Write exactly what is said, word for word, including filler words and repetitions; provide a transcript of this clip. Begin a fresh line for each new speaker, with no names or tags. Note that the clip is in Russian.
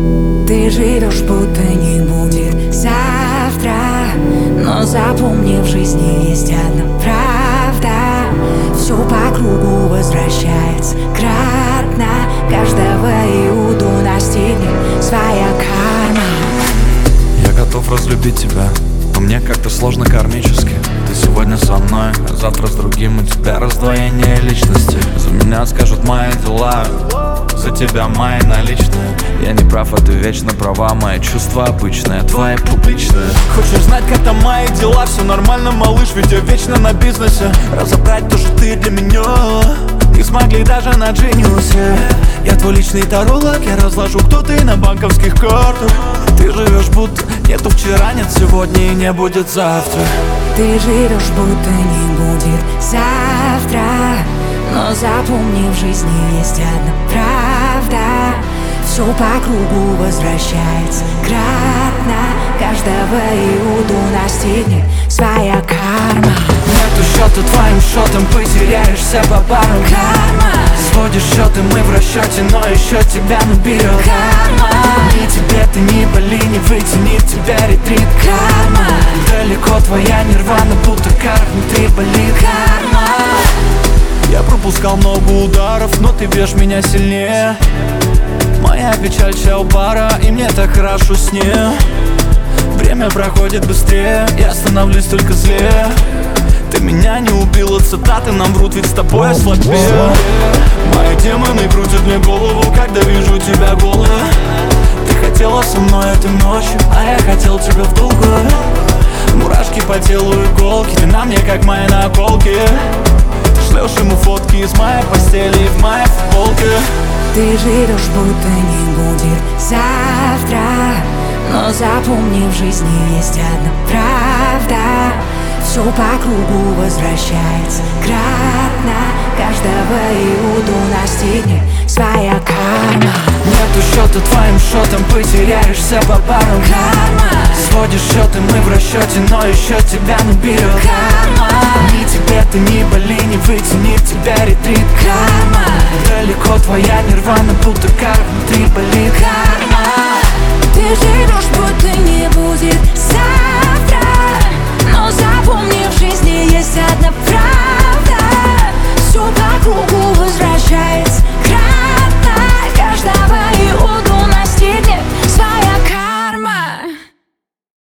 Ты живешь, будто не будет завтра, но запомни, в жизни есть одна правда. Все по кругу возвращается кратно. Каждого Иуду настигнет своя карма.
Я готов разлюбить тебя, но мне как-то сложно кармически. Ты сегодня со мной, а завтра с другим. У тебя раздвоение личности. За меня скажут мои дела, за тебя мои наличные. Я не прав, а ты вечно права. Мои чувства обычные, твои публичные. Хочешь знать, как там мои дела? Все нормально, малыш, ведь я вечно на бизнесе. Разобрать то, что ты для меня не смогли даже на Genius. Я твой личный таролог, я разложу, кто ты на банковских картах. Ты живешь, будто нету вчера, нет сегодня и не будет завтра.
Ты живешь, будто не будет завтра, но запомни, в жизни есть одна правда. Все по кругу возвращается кратно. Каждого Иуду настигнет своя карма.
Нету счета твоим счетом, потеряешься по парам.
Карма.
Сводишь счеты, мы в расчете, но еще тебя наберет.
Карма.
Ни тебе ты, ни боли, не вытянет тебя ретрит.
Карма.
Далеко твоя нирвана, будто кар внутри болит.
Карма.
Я пропускал много ударов, но ты бьешь меня сильнее. Моя печаль чао-бара, и мне так хорошо с ней. Время проходит быстрее, я становлюсь только злее. Ты меня не убила, цитаты нам врут, ведь с тобой я слабее. Мои демоны крутят мне голову, когда вижу тебя голой. Ты хотела со мной этой ночью, а я хотел тебя в долгую. Мурашки по телу, иголки, ты на мне как мои наколки. Шлешь ему фотки из моей постели и в моей футболке.
Ты живешь, будто не будет завтра, но запомни, в жизни есть одна правда. Все по кругу возвращается кратно. Каждого Иуду настигнет своя карма.
Нету счета твоим счетом, потеряешься по парам.
Карма.
Сводишь счеты, мы в расчете, но еще тебя наберет.
Карма.
Ни тебе ты, ни боли, не вытянет тебя ретрит.
Карма.
Далеко твоя нирвана, будто кар